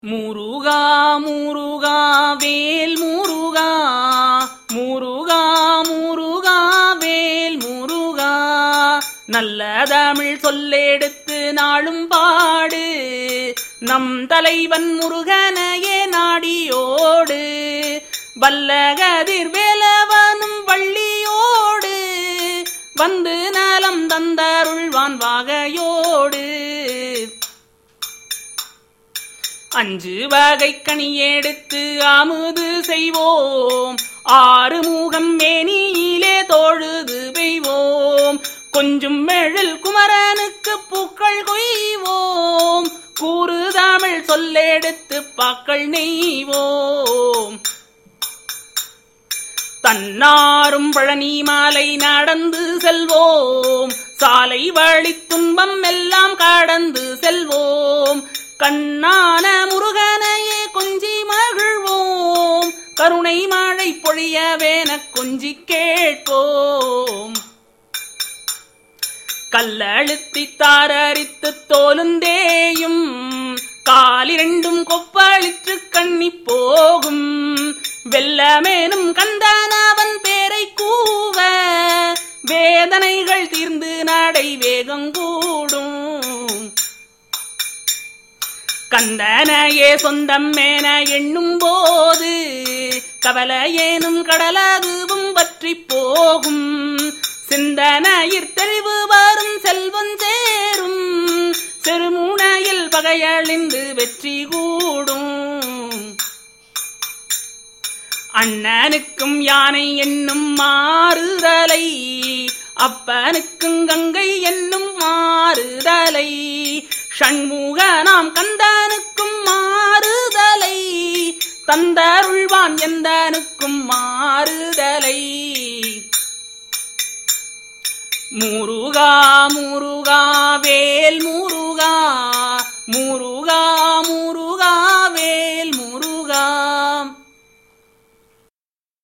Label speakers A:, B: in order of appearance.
A: முருகா முருகா வேல் முருகா முருகா முருகா வேல் முருகா நல்ல தமிழ் சொல்லெடுத்து நாளும் பாடு நம் தலைவன் முருகனையே நாடியோடு வல்லகதிர் வேலவனும் வள்ளியோடு வந்து நலம் தந்தருள்வான் வாகையோடு அஞ்சு வகை கனி எடுத்து அமுது செய்வோம் ஆறு முகம் மேனியிலே தொழுது பெய்வோம் கொஞ்சம் மெழில் குமரனுக்கு பூக்கள் கொய்வோம் கூறு தமிழ் சொல்லெடுத்து பாக்கள் நெய்வோம் தன்னாரும் பழனி மாலை நடந்து செல்வோம் சாலை வழி துன்பம் எல்லாம் கடந்து செல்வோம் கண்ணான முருகனையே கொஞ்சி மகிழ்வோம் கருணை மழை பொழியவேன கொஞ்சி கேட்போம் கல்லழுத்தி தாரரித்து தோலுந்தேயும் காலிரண்டும் கொப்பளித்து கண்ணி போகும் வெள்ளமேனும் கந்தனவன் பேரை கூவ வேதனைகள் தீர்ந்து நடை வேகம் கூடும் கந்தனையே சொந்தம் என எண்ணும் போது கவலையேனும் கடலதுவும் பற்றி போகும் சிந்தனையிற் தெளிவு வரும் செல்வம் சேரும் செருமுனையில் பகையழிந்து வெற்றி கூடும் அண்ணனுக்கும் யானை என்னும் மாறுதலை அப்பனுக்கும் கங்கை என்னும் மாறுதலை ஷண்முக நாம் கந்தனுக்கும் மாறுதலை தந்தருள்வான் எந்தனுக்கும் மாறுதலை முருகா முருகா வேல் முருகா முருகா